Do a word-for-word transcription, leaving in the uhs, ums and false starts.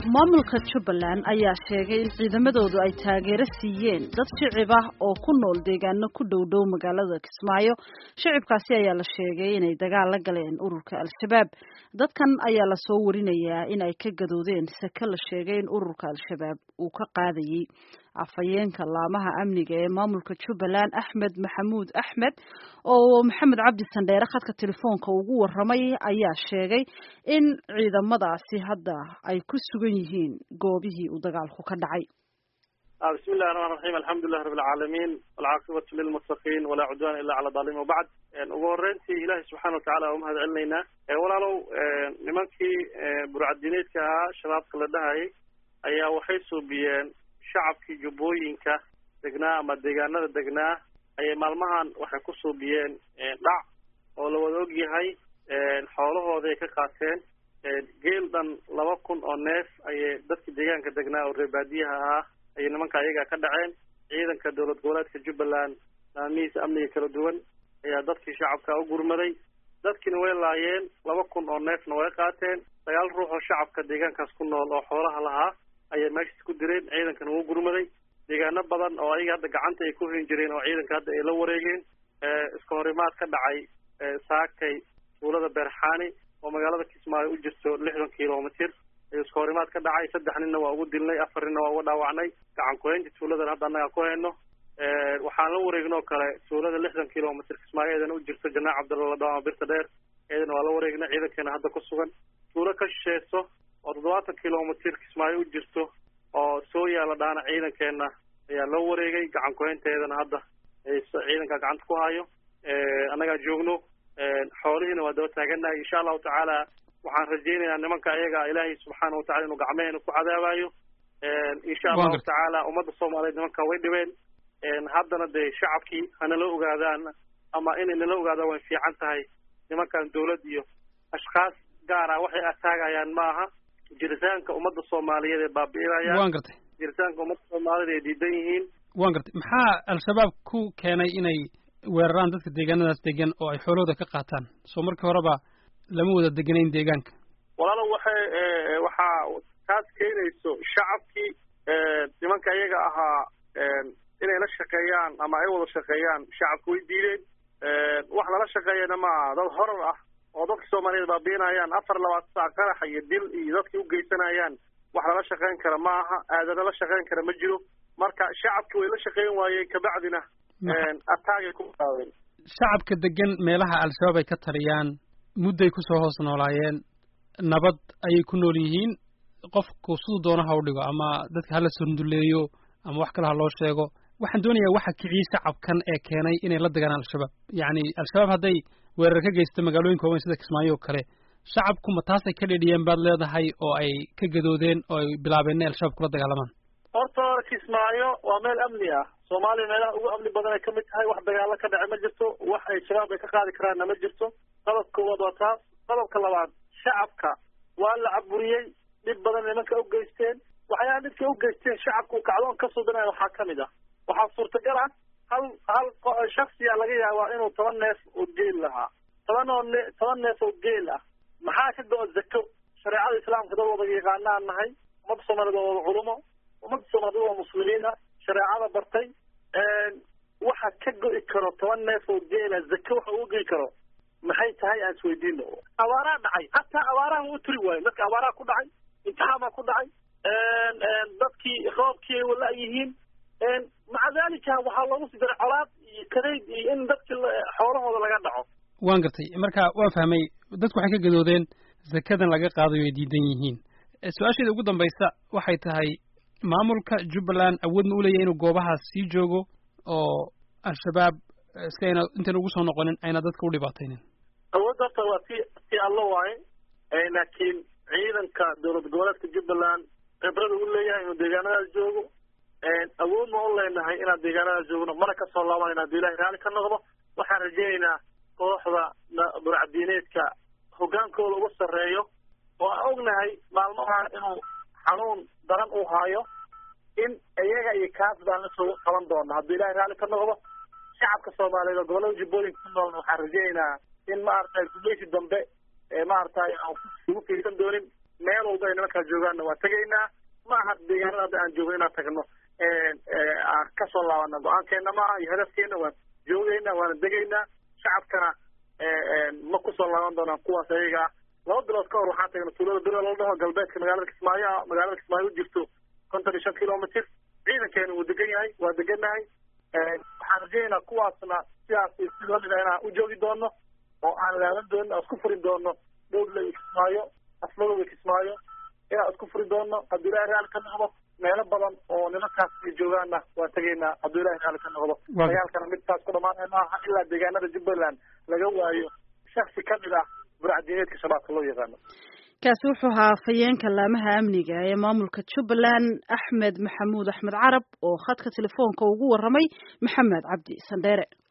maamulka Jubbaland ayaa sheegay in ciidamadoodu ay taageero siiyeen dad shicib ah oo ku nool deegaano ku dhow dhow magaalada Kismaayo. Shicibkaasi ayaa la sheegay inay dagaal la galeen ururka Al-Shabaab. Dadkan ayaa la soo warinayaa in ay ka gadoodeen saka la sheegay in ururka Al-Shabaab uu ka qaadayay. afayeenka laamaha amniga ee maamulka Jubbaland Axmed Maxamuud Axmed oo Maxamed Cabdi Sandheere khadka telefoonka ugu waramay ayaa sheegay in ciidamadaasi hadda ay ku sugan yihiin goobihii uu dagaalku ka dhacay. بسم الله الرحمن الرحيم الحمد لله رب العالمين والعاقبة للمتقين ولا عدوان إلا على الظالمين وبعد وورنتي إله سبحانه وتعالى ومهد علينا ولا لو نمكي برعدينيت كها شباب كلدهاي أيها وحيسوا بين شعبكي جبوينك دقناه ما دقناه دقناه أي مالمهان وحكسوا بين دع ولو ذوقي هاي حوله ذيك قاتين جيلداً لوكن أو ناس أي دك دقان كدقناه والرباديها أي نمك أيها كدعين إذا كدولة دولات كجبلان ميس أمني كردوان أي دك شعب كأوجر مري دك نويل لاين لوكن أو ناس نويل قاتين تيال روح الشعب كدقان كسكون الله حولها لها أي ماشي كدرين أيضا كانوا جرمري ديجانا بدن أو أي هذا قعنت يكون جرين أو أيضا كهذا إلو وريجين إسكوريمات كدعي ساكي ولاد برحاني ومقالة كيسماء وجستو لحظة كيلومتر إسكوريمات كدعي سدحنا إنه وجود لنا أفرنا وودا وعني كعن كوين تولد هذا أنا كوينه وحنا وريجنا كلا تولد لحظة كيلومتر كيسماء إذا وجست جنا عبد الله دام برتدير إذا ولا وريجنا إذا كان هذا قصوان تولد كشيسو وتضوات كيلومتر كسمايو جستو أو سويا لدانا عيدا كنا يا لو وريجي عن كوين تيدا هذا عيدا كعنت كوهايو أنا قاعد جوجنو حوالينا ودوت تاجنا إن شاء الله تعالى وحن رجينا أن من كأيجا إلهي سبحانه وتعالى نقعمين وكعذابايو إن شاء الله تعالى ومد الصومالي من كوين دوين هذا ندي شعبكي أنا لو قاعدان أما إني لو قاعدان في عنتهاي لمن كان دولتيو أشخاص قارا وحي أتاجيان معها jiritaanka umada Soomaaliyeed ee baabi'inaya waan gartay jiritaanka umada Soomaaliyeed ee diidan yihiin waan gartay maxaa al-shabaab ku keenay inay weeraraan dadka deegaanadaas degan oo ay xoolooda ka qaataan soo markii horeba lama wada deganayn deegaanka walaalo waxay waxa taas keenayso shacabkii nimanka iyaga ahaa inay la shaqeeyaan ama ay wada shaqeeyaan shacabku way diideen wax la shaqeeyana ma dad horar ah oo dadka Soomaaliyeed baabiinayaan afar labaatan saac qarax iyo dil iyo dadkii u geysanayaan wax la shaqeyn kara ma aha aadana la shaqeyn kara ma jiro marka shacabku way la shaqeyn waayeen ka bacdina een ataagay ku qaadeen shacabka degan meelaha al-shabaab ay ka tariyaan mudday ku soo hoos noolaayeen nabad ay ku nool yihiin qofku sidoo doonaha u dhigo ama dadka hala sunduleeyo ama wax kale ha loo sheego waxaan doonayaa waxa kiciisa shacabkan ee keenay inay la dagaan al-shabaab yaani al-shabaab haday weerar ka geystay magaalooyinka waaweyn sida Kismaayo kale shacabku ma taas ay ka dhigeen baad leedahay oo ay ka gadoodeen oo ay bilaabeen in al-shabaab kula dagaalamaan horta Kismaayo waa meel amni ah Soomaaliya meelaha ugu amni badan ay ka mid tahay wax dagaal ka dhacay ma jirto wax ay shabaab ay ka qaadi karaan ma jirto qalabka wadata qalabka labaad shacabka waa la caburiyay dib badan nimanka u geysteen waxyaabo dadka u geysteen shacabku kacdoon ka soo danay waxa kamid ah waxa suurtagal ah hal hal shakhsi laga yaabaa inuu toban neef oo geel lahaa toban oo toban neef oo geel ah maxaa ka go'o zako shariicada islaamka dad wada yaqaanaan nahay umad Soomaaliyeed oo culumo umad Soomaaliyeed oo muslimiin ah shariicada bartay ee waxa ka go'i karo toban neef oo geel ah zako waxa uu go'i karo maxay tahay aan isweydiino abaara dhacay hatta abaaraha uu tiri waay marka abaaraha ku dhacay intixaama ku dhacay ee dadkii roobkii wala yihiin een مع ذلك waxa lagu sidar colaad iyo kadeed iyo in dadka xoolahooda laga dhaco waan gartay marka waan fahmay dadku waxay ka gadoodeen zakadan laga qaadayo ay diidan yihiin su'aasheeda ugu dambaysa waxay tahay maamulka Jubbaland awood ma u leeyahay inuu goobahaas sii joogo oo al-shabaab iskayna inta ugu soo noqonin ayna dadka u dhibaataynin awoodda waa si si Allah waay ee laakiin ciidanka dowlad goboleedka Jubbaland khibrad u leeyahay inuu deegaanada joogo awood ma u leenahay inaad deegaanada joogno mana ka soo laabanayna Ilaahay raali ka noqdo waxaan rajaynaynaa kooxda burcadiineedka hogaankooda ugu sareeyo oo aan ognahay maalmaha inuu xanuun daran u haayo in iyaga iyo kaasbaan la soo qaban doona haddii Ilaahay raali ka noqdo shacabka Soomaaliyeed gobolada Jubbooyinka ku nool waxaan rajaynaynaa in ma aragtay gumaysi dambe ee ma aragtay aan ku fiirsan doonin meel walba ay nimankaas joogaanna waa tegaynaa ma aha deegaanada hadda aan joogno inaan tagno aan kasoo laabana go-aankeena ma aha iyo hadafkeena waan joogaynaa waana degaynaa shacabkana ma kusoo laaban doonaan kuwaas ayaga ah laba bilood ka hor waxaan tagna tuulada biro la dhaho galbeedka magaalada kismaayo magaalada kismaayo u jirto konton iyo shan kilomitr ciidankeena wuu degan yahay waa deganahay waxaan rajaynaynaa kuwaasna sidaas sidoo dhina inaan u joogi doono oo aan laaban doono aan isku furi doono dhowdla iyo kismaayo asmadooda kismaayo inaan isku furi doono hadduu ilahay raali ka noqdo meelo badan oo nimankaas ay joogaanna waan tegaynaa hadduu ilahay raali ka noqdo dagaalkana midtaas ku dhamaanay maaha ilaa deegaanada jubbaland laga waayo shaksi kamid ah burcadiineedka shabaabka loo yaqaano kaasi wuxuu ahaa afhayeenka laamaha amniga ee maamulka jubbaland axmed maxamuud axmed carab oo khadka telefoonka ugu warramay maxamed cabdi sandheere